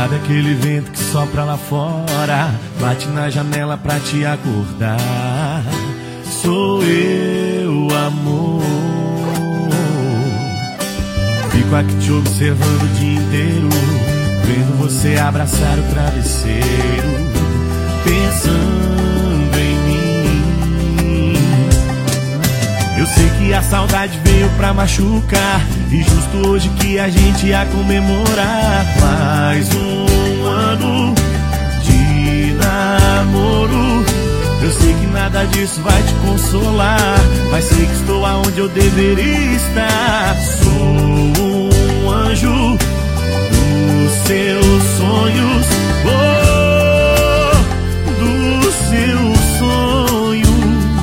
Sabe aquele vento que sopra lá fora, bate na janela pra te acordar? Sou eu, amor. Fico aqui te observando o dia inteiro, vendo você abraçar o travesseiro, pensando em mim. Eu sei que a saudade veio pra machucar, e justo hoje que a gente ia comemorar mais um ano de namoro. Eu sei que nada disso vai te consolar, mas sei que estou aonde eu deveria estar. Sou um anjo dos seus sonhos, oh, dos seus sonhos.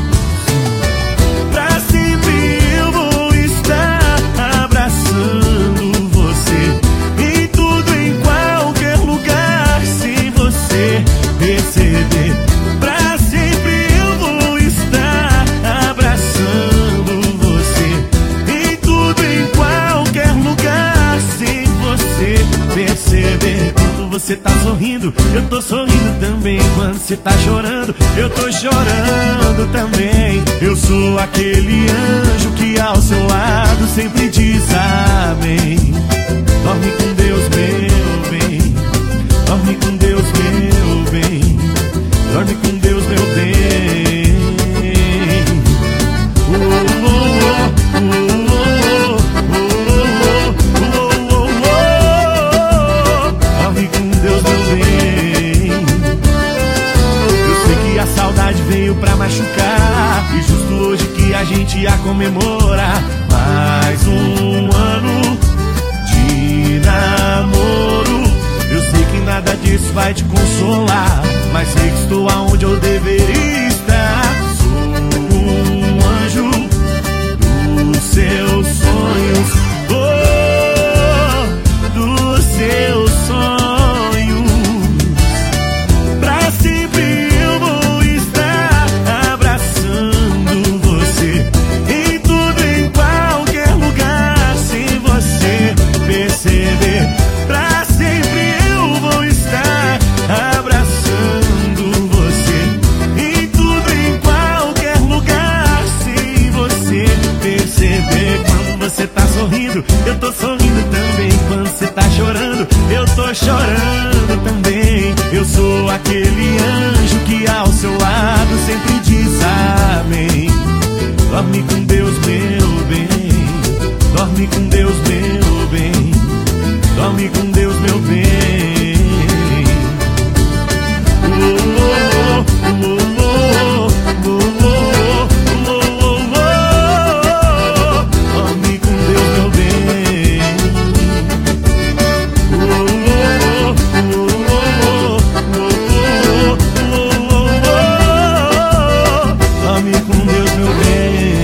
Pra sempre eu vou estar abraçando você, em tudo, em qualquer lugar, sem você perceber. Pra sempre eu vou estar abraçando você, em tudo, em qualquer lugar, sem você perceber. Quando você tá sorrindo, eu tô sorrindo também. Quando você tá chorando, eu tô chorando também. Eu sou aquele anjo que ao seu lado sempre diz amém. Dorme com Deus, meu bem. Dorme com Deus, meu bem. Dorme com Deus, meu bem. Dorme com Deus, meu bem. Eu sei que a saudade veio pra machucar, e justo hoje que a gente ia comemorar mais um ano de namoro. Eu sei que nada disso vai te consolar, mas sei que estou aonde eu deveria estar. Sou um anjo dos seus sonhos, oh, dos seus sonhos. Pra sempre eu vou estar abraçando você, em tudo, em qualquer lugar, sem você perceber. Pra sempre eu vou estar abraçando você, em tudo, em qualquer lugar, sem você perceber. Quando você tá sorrindo, eu tô sorrindo também. Quando você tá chorando, eu tô chorando também. Eu sou aquele anjo que ao seu lado sempre diz amém. Dorme com Deus, meu bem. Dorme com Deus, meu bem. Dorme com Deus, meu bem. Dorme com Deus, meu bem. Dorme com Deus, meu bem.